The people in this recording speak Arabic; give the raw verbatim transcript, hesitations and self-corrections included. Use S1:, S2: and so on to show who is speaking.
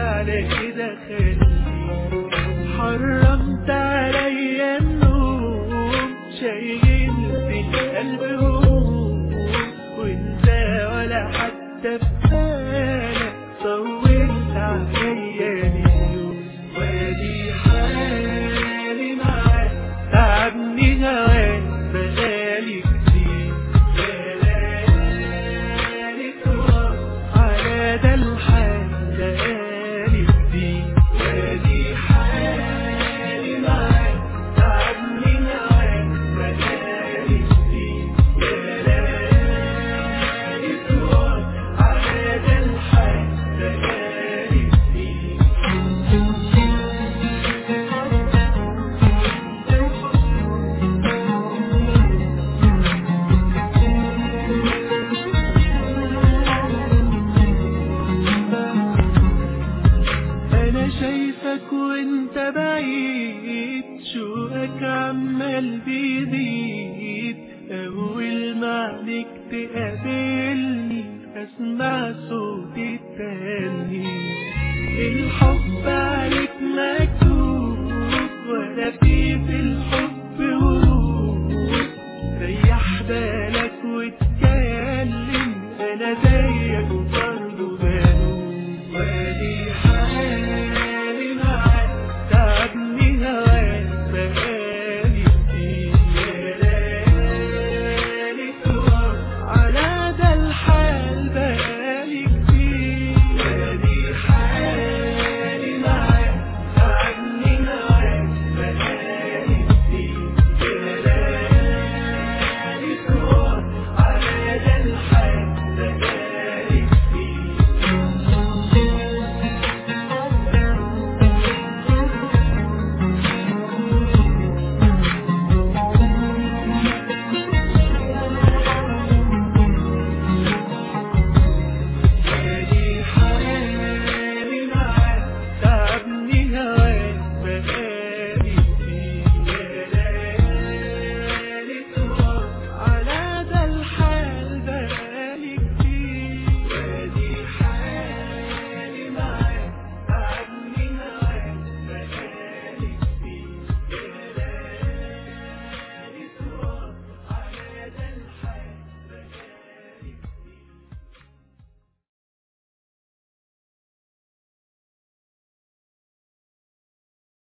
S1: على كده خليك. حرمت عليا النوم، شايلت القلب هموم، وانت ولا حتى ببالك طولت عليا اليوم. وادي حالي معاك تعبني هواك بقالي كتير، بقالي تروح على ده الحال بقالي كتير. وادي حالي معاك تعبني هواك بقالي كتير، بقالي تروح على ده الحال بقالي كتير. أنا شايفك وانت بعيد، شوقك عمال بيزيد،